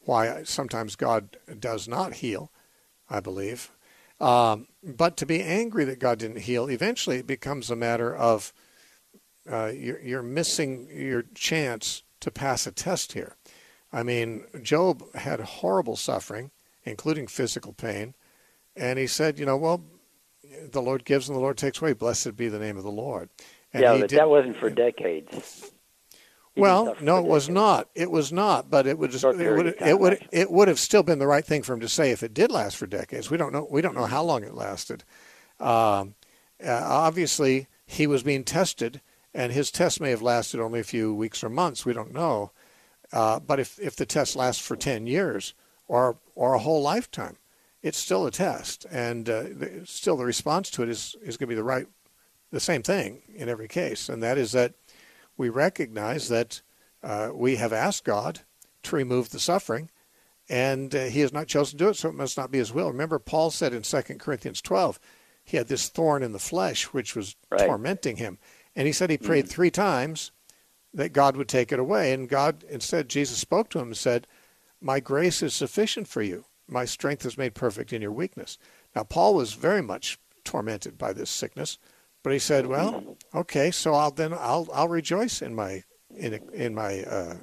why sometimes God does not heal, I believe. Um, but to be angry that God didn't heal, eventually it becomes a matter of uh, you're, you're missing your chance to pass a test here. I mean, Job had horrible suffering, including physical pain, and he said, you know, well, the Lord gives and the Lord takes away. Blessed be the name of the Lord. And yeah, he but did, that wasn't for decades. He well, no, it was not. It was not. But it would just, it would it would it would have still been the right thing for him to say if it did last for decades. We don't know. We don't know how long it lasted. Um, uh, obviously, he was being tested, and his test may have lasted only a few weeks or months. We don't know. Uh, but if if the test lasts for ten years or or a whole lifetime, it's still a test, and uh, the, still the response to it is is going to be the right, the same thing in every case, and that is that we recognize that uh, we have asked God to remove the suffering, and uh, he has not chosen to do it, so it must not be his will. Remember, Paul said in Second Corinthians twelve, he had this thorn in the flesh, which was right. tormenting him. And he said he prayed mm. three times that God would take it away. And God, instead, Jesus spoke to him and said, my grace is sufficient for you. My strength is made perfect in your weakness. Now, Paul was very much tormented by this sickness. But he said, "Well, okay, so I'll then I'll I'll rejoice in my in in my uh,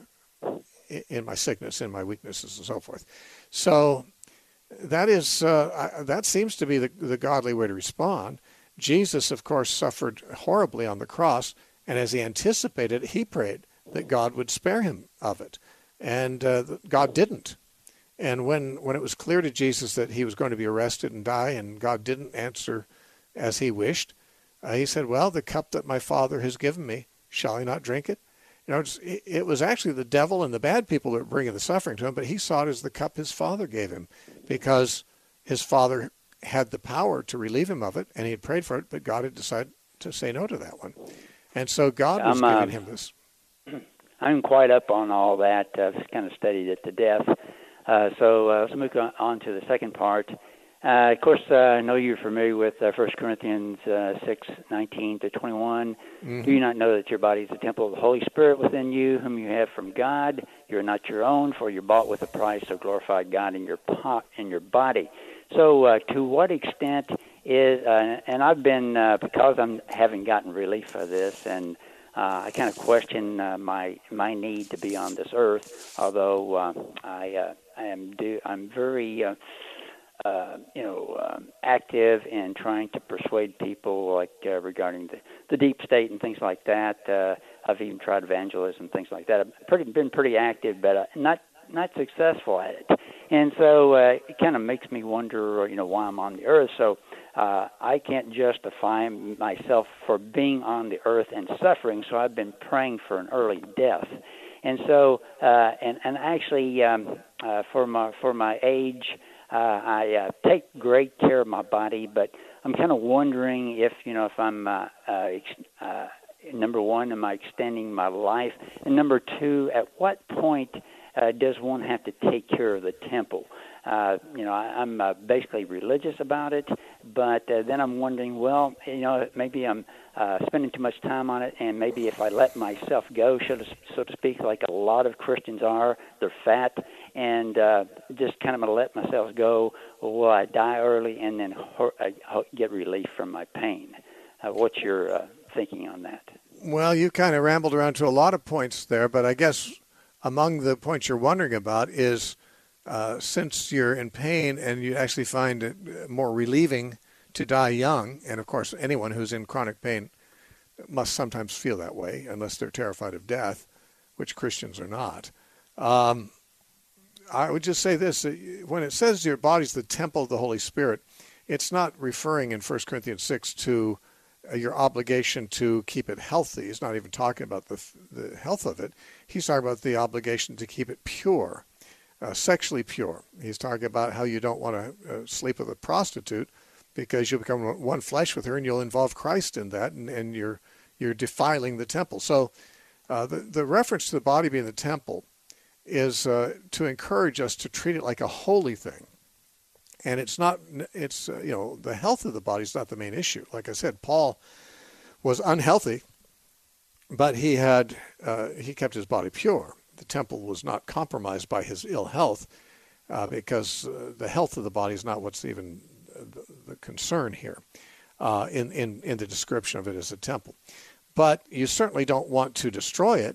in my sickness, in my weaknesses, and so forth." So that is uh, that seems to be the the godly way to respond. Jesus, of course, suffered horribly on the cross, and as he anticipated, he prayed that God would spare him of it, and uh, God didn't. And when when it was clear to Jesus that he was going to be arrested and die, and God didn't answer as he wished, Uh, he said, well, the cup that my Father has given me, shall I not drink it? You know, it's, it, it was actually the devil and the bad people that were bringing the suffering to him, but he saw it as the cup his Father gave him because his Father had the power to relieve him of it, and he had prayed for it, but God had decided to say no to that one. And so God was I'm, giving uh, him this. I'm quite up on all that. I've kind of studied it to death. Uh, so uh, let's move on to the second part. Uh, of course, uh, I know you're familiar with uh, First Corinthians uh, six nineteen to twenty-one. Mm-hmm. Do you not know that your body is the temple of the Holy Spirit within you, whom you have from God? You're not your own, for you're bought with a price, so glorify God in your pot, in your body. So uh, to what extent is, uh, and I've been, uh, because I haven't gotten relief of this, and uh, I kind of question uh, my my need to be on this earth, although uh, I, uh, I am do, I'm very... Uh, Uh, you know, um, active in trying to persuade people, like uh, regarding the, the deep state and things like that. Uh, I've even tried evangelism, things like that. I've pretty, been pretty active, but uh, not not successful at it. And so uh, it kind of makes me wonder, you know, why I'm on the earth. So uh, I can't justify myself for being on the earth and suffering. So I've been praying for an early death. And so, uh, and and actually, um, uh, for my for my age. Uh, I uh, take great care of my body, but I'm kind of wondering if, you know, if I'm, uh, uh, ex- uh, number one, am I extending my life? And number two, at what point uh, does one have to take care of the temple? Uh, you know, I, I'm uh, basically religious about it, but uh, then I'm wondering, well, you know, maybe I'm uh, spending too much time on it, and maybe if I let myself go, so to speak, like a lot of Christians are, they're fat, and uh, just kind of going to let myself go, will I die early and then ho- uh, get relief from my pain? Uh, what's your uh, thinking on that? Well, you kind of rambled around to a lot of points there, but I guess among the points you're wondering about is uh, since you're in pain and you actually find it more relieving to die young, and of course anyone who's in chronic pain must sometimes feel that way unless they're terrified of death, which Christians are not. Um, I would just say this, when it says your body's the temple of the Holy Spirit, it's not referring in First Corinthians six to uh, your obligation to keep it healthy. He's not even talking about the, the health of it. He's talking about the obligation to keep it pure, uh, sexually pure. He's talking about how you don't want to uh, sleep with a prostitute because you'll become one flesh with her and you'll involve Christ in that, and, and you're you're defiling the temple. So uh, the, the reference to the body being the temple is uh, to encourage us to treat it like a holy thing. And it's not, it's, uh, you know, the health of the body is not the main issue. Like I said, Paul was unhealthy, but he had, uh, he kept his body pure. the temple was not compromised by his ill health, uh, because uh, the health of the body is not what's even the, the concern here uh, in, in, in the description of it as a temple. But you certainly don't want to destroy it.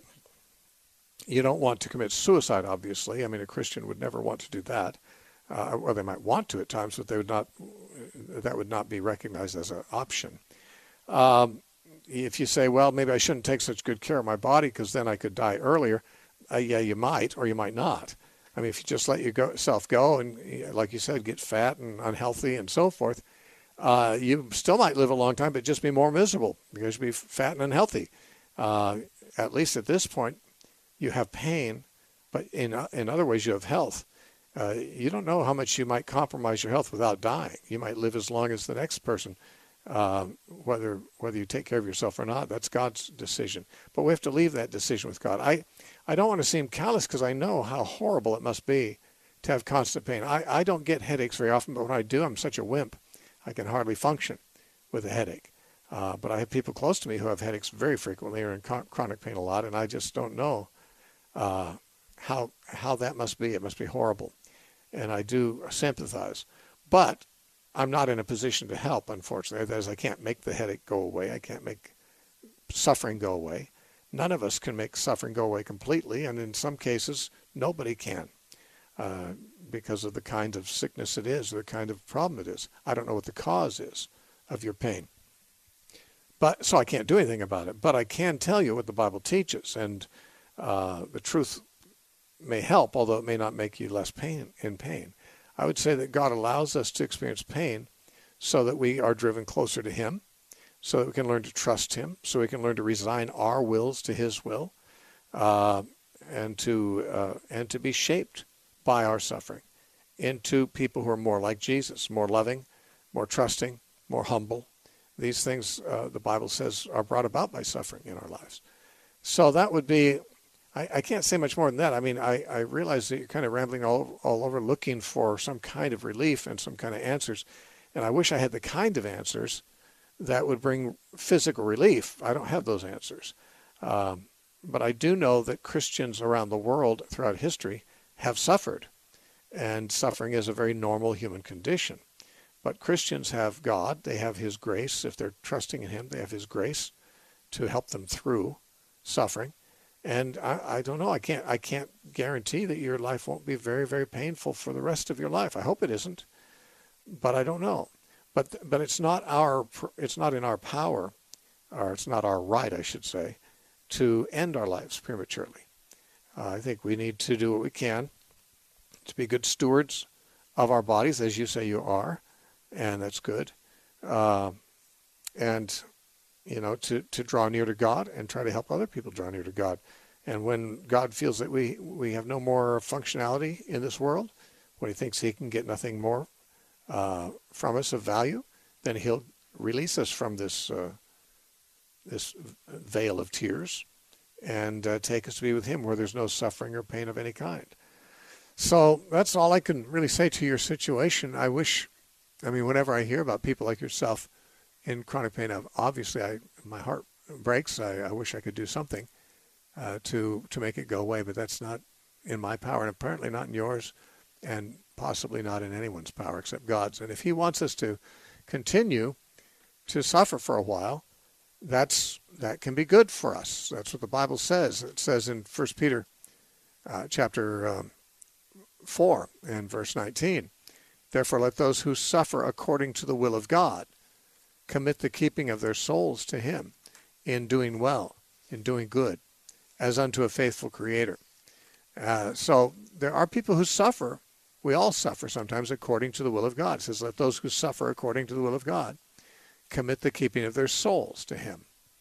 You don't want to commit suicide, obviously. I mean, a Christian would never want to do that. Uh, or they might want to at times, but they would not. That would not be recognized as an option. Um, if you say, well, maybe I shouldn't take such good care of my body because then I could die earlier, uh, yeah, you might, or you might not. I mean, if you just let yourself go and, like you said, get fat and unhealthy and so forth, uh, you still might live a long time, but just be more miserable because you'll be fat and unhealthy. Uh, at least at this point, you have pain, but in uh, in other ways, you have health. Uh, you don't know how much you might compromise your health without dying. You might live as long as the next person, uh, whether whether you take care of yourself or not. That's God's decision. But we have to leave that decision with God. I, I don't want to seem callous because I know how horrible it must be to have constant pain. I, I don't get headaches very often, but when I do, I'm such a wimp. I can hardly function with a headache. Uh, but I have people close to me who have headaches very frequently or in chronic pain a lot, and I just don't know uh, how how that must be. It must be horrible. And I do sympathize. But I'm not in a position to help, unfortunately. That is, I can't make the headache go away. I can't make suffering go away. None of us can make suffering go away completely, and in some cases, nobody can uh, because of the kind of sickness it is, or the kind of problem it is. I don't know what the cause is of your pain. But so I can't do anything about it. But I can tell you what the Bible teaches, and uh, the truth may help, although it may not make you less pain in pain. I would say that God allows us to experience pain so that we are driven closer to Him, so that we can learn to trust Him, so we can learn to resign our wills to His will, uh, and to uh, and to be shaped by our suffering into people who are more like Jesus, more loving, more trusting, more humble. These things, uh, the Bible says, are brought about by suffering in our lives. So that would be, I, I can't say much more than that. I mean, I, I realize that you're kind of rambling all, all over looking for some kind of relief and some kind of answers. And I wish I had the kind of answers that would bring physical relief. I don't have those answers. Um, but I do know that Christians around the world throughout history have suffered. And suffering is a very normal human condition. But Christians have God. They have His grace. If they're trusting in Him, they have His grace to help them through suffering. And I, I don't know. I can't. I can't guarantee that your life won't be very, very painful for the rest of your life. I hope it isn't, but I don't know. But but it's not our. It's not in our power, or it's not our right, I should say, to end our lives prematurely. Uh, I think we need to do what we can to be good stewards of our bodies, as you say you are. And that's good. Uh, and, you know, to, to draw near to God and try to help other people draw near to God. And when God feels that we, we have no more functionality in this world, when He thinks He can get nothing more uh, from us of value, then He'll release us from this uh, this veil of tears and uh, take us to be with Him where there's no suffering or pain of any kind. So that's all I can really say to your situation. I wish... I mean, whenever I hear about people like yourself in chronic pain, obviously I, my heart breaks. I, I wish I could do something uh, to to make it go away, but that's not in my power, and apparently not in yours, and possibly not in anyone's power except God's. And if He wants us to continue to suffer for a while, that's that can be good for us. That's what the Bible says. It says in First Peter uh, chapter um, four and verse nineteen, "Therefore let those who suffer according to the will of God commit the keeping of their souls to Him in doing well, in doing good, as unto a faithful Creator." Uh, so there are people who suffer. We all suffer sometimes according to the will of God. It says, let those who suffer according to the will of God commit the keeping of their souls to Him.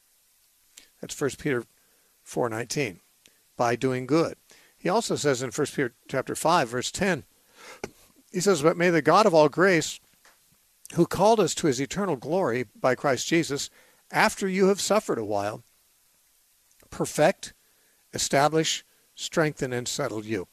That's First Peter four nineteen, by doing good. He also says in First Peter chapter five, verse ten, he says, "But may the God of all grace, who called us to His eternal glory by Christ Jesus, after you have suffered a while, perfect, establish, strengthen, and settle you."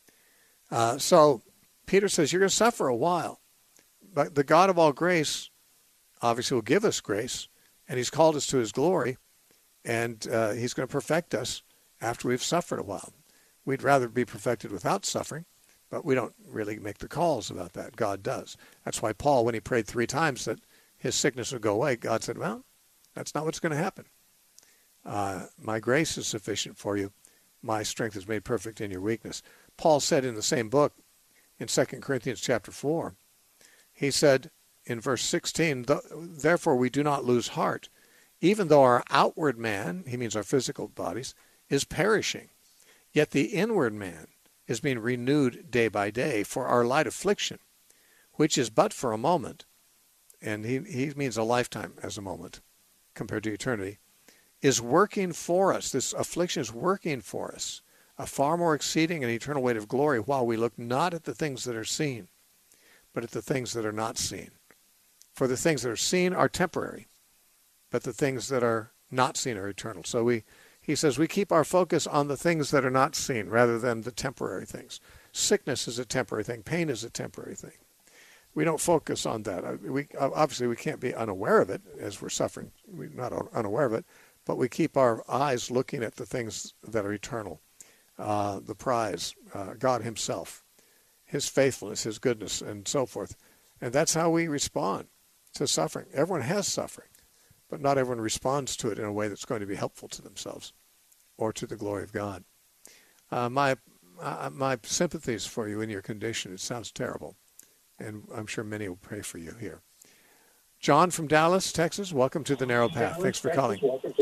Uh, so Peter says you're going to suffer a while, but the God of all grace obviously will give us grace, and He's called us to His glory, and uh, He's going to perfect us after we've suffered a while. We'd rather be perfected without suffering, but we don't really make the calls about that. God does. That's why Paul, when he prayed three times that his sickness would go away, God said, well, that's not what's going to happen. Uh, my grace is sufficient for you. My strength is made perfect in your weakness. Paul said in the same book, in Second Corinthians chapter four, he said in verse sixteen, therefore we do not lose heart, even though our outward man, he means our physical bodies, is perishing. Yet the inward man is being renewed day by day, for our light affliction, which is but for a moment, and he, he means a lifetime as a moment compared to eternity, is working for us. This affliction is working for us, a far more exceeding and eternal weight of glory, while we look not at the things that are seen, but at the things that are not seen. For the things that are seen are temporary, but the things that are not seen are eternal. So we, he says, we keep our focus on the things that are not seen rather than the temporary things. Sickness is a temporary thing. Pain is a temporary thing. We don't focus on that. We obviously we can't be unaware of it as we're suffering. We're not unaware of it, but we keep our eyes looking at the things that are eternal. Uh, the prize, uh, God himself, his faithfulness, his goodness, and so forth. And that's how we respond to suffering. Everyone has suffering, but not everyone responds to it in a way that's going to be helpful to themselves or to the glory of God. Uh, my uh, my sympathies for you in your condition. It sounds terrible, and I'm sure many will pray for you here. John from Dallas, Texas, welcome to the Narrow Path. Thanks for calling.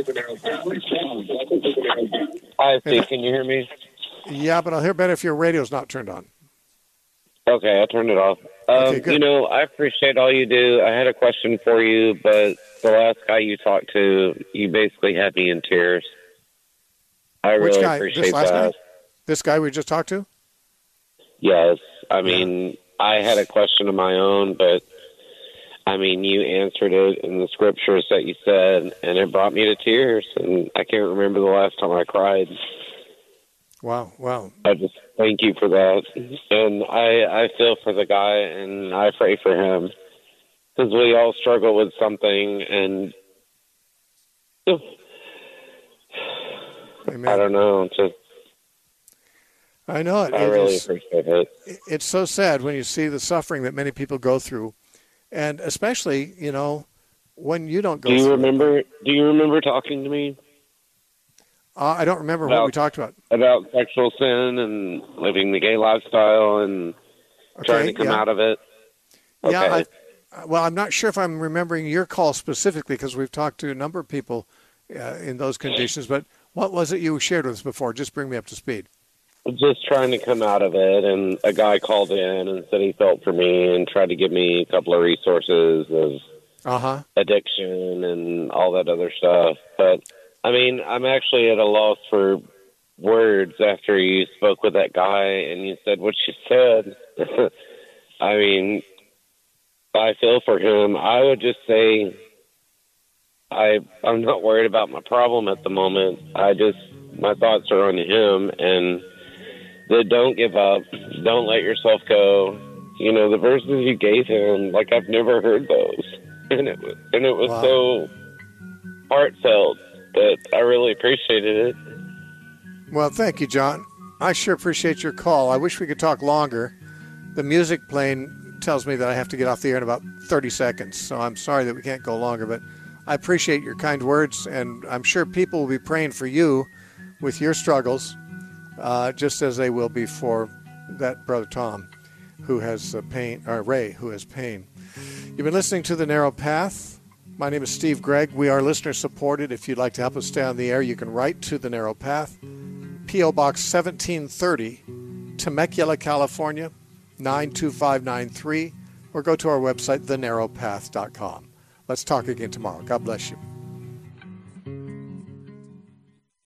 Hi, Steve. Can you hear me? Yeah, but I'll hear better if your radio's not turned on. Okay, I turned it off. Um, Okay, good. You know, I appreciate all you do. I had a question for you, but the last guy you talked to, you basically had me in tears. I Which really guy? appreciate This last that. guy? This guy we just talked to? Yes. I mean, I had a question of my own, but, I mean, you answered it in the scriptures that you said, and it brought me to tears, and I can't remember the last time I cried. Wow, wow. I just thank you for that. And I, I feel for the guy, and I pray for him. Because we all struggle with something, and Amen. I don't know. Just, I know it. I It really is- appreciate it. it's so sad when you see the suffering that many people go through, and especially, you know, when you don't go Do you through remember? Do you remember talking to me it. Uh, I don't remember what About- we talked about. about sexual sin and living the gay lifestyle and trying to come yeah. out of it? Okay. Yeah, I, well, I'm not sure if I'm remembering your call specifically because we've talked to a number of people uh, in those conditions, but what was it you shared with us before? Just bring me up to speed. Just trying to come out of it, and a guy called in and said he felt for me and tried to give me a couple of resources of Uh-huh. addiction and all that other stuff. But, I mean, I'm actually at a loss for words after you spoke with that guy and you said what you said. I mean, I feel for him. I would just say I, I'm not worried about my problem at the moment. I just, my thoughts are on him, and that don't give up. Don't let yourself go. You know, the verses you gave him, like I've never heard those. And it was, and it was Wow. so heartfelt that I really appreciated it. Well, thank you, John. I sure appreciate your call. I wish we could talk longer. The music playing tells me that I have to get off the air in about thirty seconds, so I'm sorry that we can't go longer, but I appreciate your kind words, and I'm sure people will be praying for you with your struggles, uh, just as they will be for that brother Tom, who has uh, pain, or Ray, who has pain. You've been listening to The Narrow Path. My name is Steve Gregg. We are listener-supported. If you'd like to help us stay on the air, you can write to The Narrow Path, P O. Box seventeen thirty, Temecula, California, nine two five nine three, or go to our website, the narrow path dot com. Let's talk again tomorrow. God bless you.